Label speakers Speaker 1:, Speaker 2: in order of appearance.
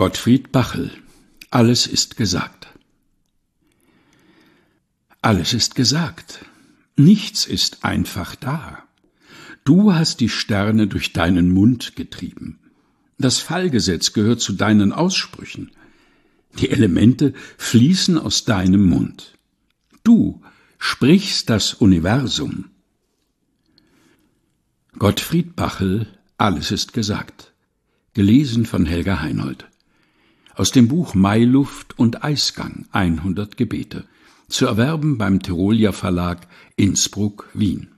Speaker 1: Gottfried Bachel. Alles ist gesagt. Alles ist gesagt. Nichts ist einfach da. Du hast die Sterne durch deinen Mund getrieben. Das Fallgesetz gehört zu deinen Aussprüchen. Die Elemente fließen aus deinem Mund. Du sprichst das Universum. Gottfried Bachel. Alles ist gesagt. Gelesen von Helga Heinold. Aus dem Buch Mailuft und Eisgang 100 Gebete. Zu erwerben beim Tyrolia Verlag, Innsbruck, Wien.